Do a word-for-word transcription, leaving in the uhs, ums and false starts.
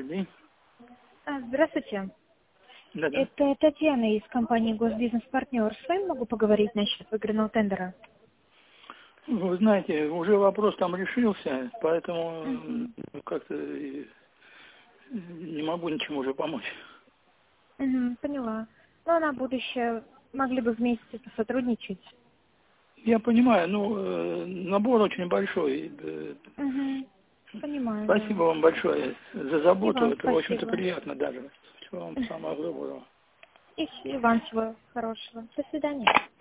Добрый день. А, Здравствуйте. Да-да. Это Татьяна из компании Госбизнес-партнер. С вами могу поговорить насчет выигранного тендера? Вы знаете, уже вопрос там решился, поэтому Угу. ну, как-то и не могу ничем уже помочь. Угу, поняла. Ну, а на будущее могли бы вместе посотрудничать? Я понимаю, ну, э, набор очень большой. Э, Угу. Понимаю, Спасибо да. вам большое за И заботу. вам Это, в общем-то, спасибо. приятно даже. Всего вам самого доброго. И, и вам всего хорошего. До свидания.